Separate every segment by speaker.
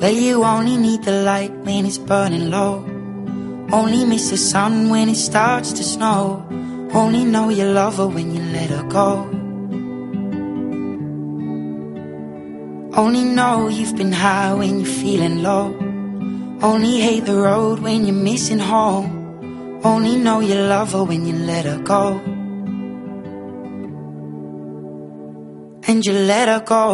Speaker 1: Well, you only need the light when it's burning low. Only miss the sun when it starts to snow. Only know you love her when you let her go. Only know you've been high when you're feeling low. Only hate the road when you're missing home. Only know you love her when you let her go. And you let her go.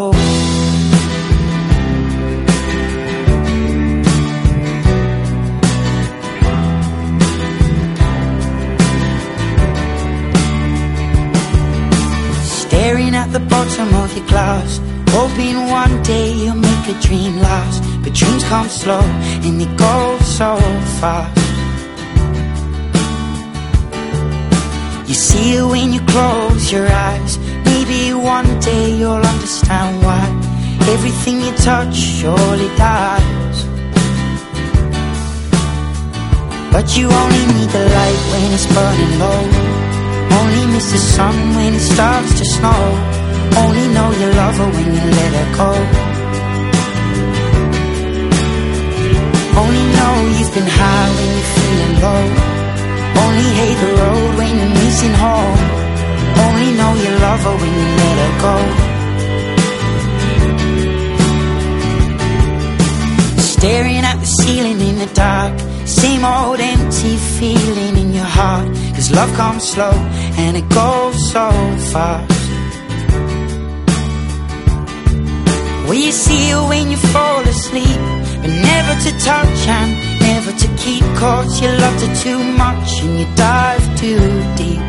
Speaker 1: Staring at the bottom of your glass, hoping one day you'll make a dream last. But dreams come slow and they go so fast. You see it when you close your eyes. Maybe one day you'll understand why everything you touch surely dies. But you only need the light when it's burning low. Only miss the sun when it starts to snow. Only know you love her when you let her go. Only know you've been high when you're feeling low. Only hate the road when you're missing home. Only know you love her when you let her go. Staring at the ceiling in the dark, same old empty feeling in your heart. 'Cause love comes slow and it goes so fast. Well, you see it when you fall asleep, but never to touch and never to keep. 'Cause you loved her too much and you dive too deep.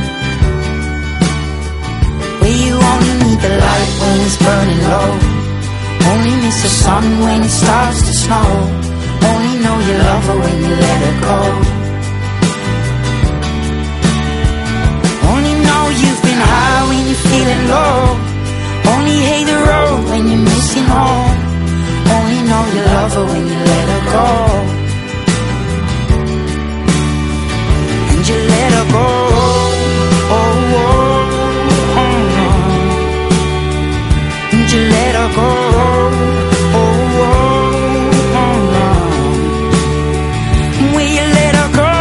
Speaker 1: Well, you only need the light when it's burning low. Only miss the sun when it starts to snow. Only know you love her when you let her go. Only know you've been high when you're feeling low. Only hate the road when you're missing home. Only know you love her when you let her go. And you let her go. Oh, oh, oh, oh. And you let her go. Oh, oh, oh, oh. Will you let her go?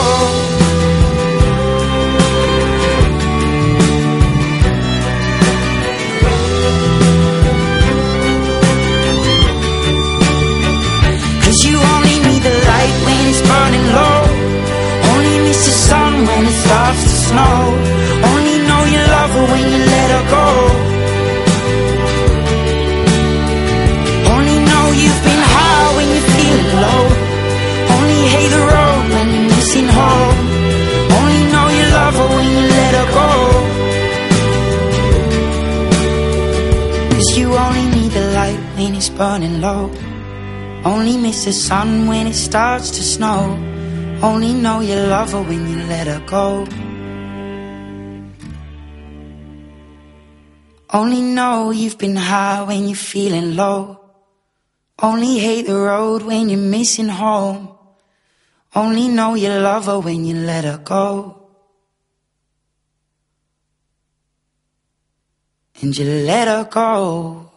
Speaker 1: You only need the light when it's burning low. Only miss the sun when it starts to snow. Only know you love her when you let her go. Only know you've been high when you're feeling low. Only hate the road when you're missing home. Only know you love her when you let her go. 'Cause you only need the light when it's burning low. Only miss the sun when it starts to snow. Only know you love her when you let her go. Only know you've been high when you're feeling low. Only hate the road when you're missing home. Only know you love her when you let her go. And you let her go.